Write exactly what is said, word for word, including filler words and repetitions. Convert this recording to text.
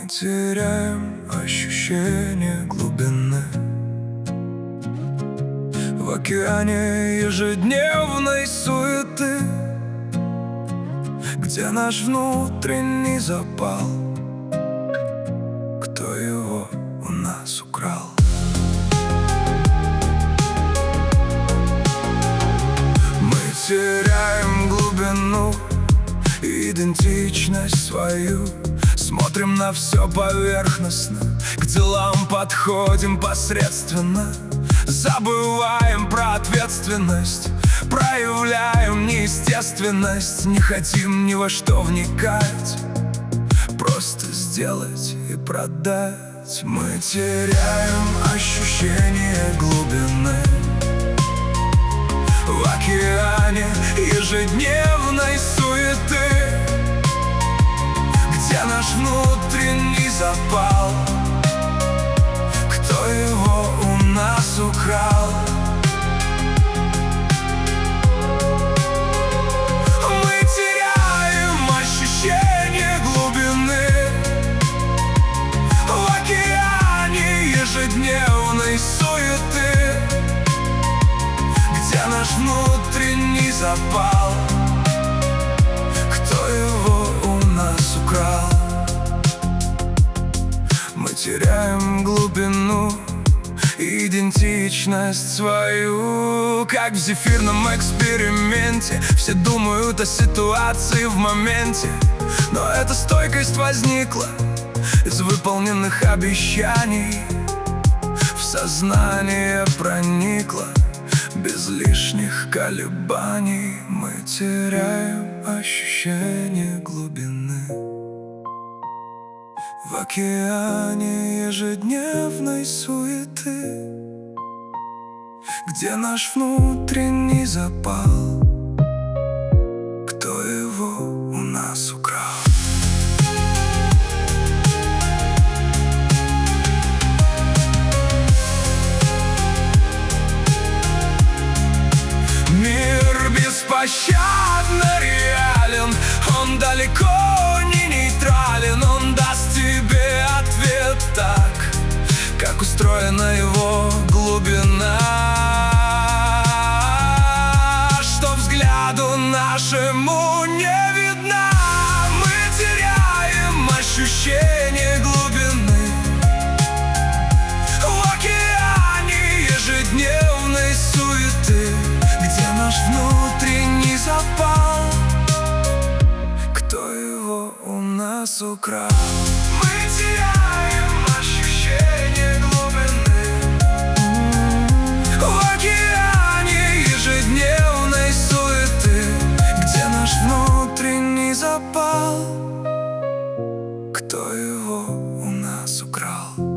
Мы теряем ощущение глубины в океане ежедневной суеты, где наш внутренний запал, кто его у нас украл. Мы теряем глубину, идентичность свою, смотрим на все поверхностно, к делам подходим посредственно, забываем про ответственность, проявляем неестественность, не хотим ни во что вникать, просто сделать и продать. Мы теряем ощущение глубины в океане ежедневной суеты, где наш внутренний запал, кто его у нас украл. Мы теряем ощущение глубины в океане ежедневной суеты, где наш внутренний запал, кто его у нас украл. Мы теряем глубину, идентичность свою, как в зефирном эксперименте. Все думают о ситуации в моменте, но эта стойкость возникла из выполненных обещаний, в сознание проникла без лишних колебаний. Мы теряем ощущение глубины в океане ежедневной суеты, где наш внутренний запал, кто его у нас украл. Мир беспощадно реален, он далеко не нейтрален, он даст тебе ответ так, как устроена его глубина, что взгляду нашему не видна. Мы теряем ощущение глубины в океане ежедневной суеты, где наш внутренний запал, кто его у нас украл. Мы теряем ощущение глубины в океане ежедневной суеты, где наш внутренний запал, кто его у нас украл.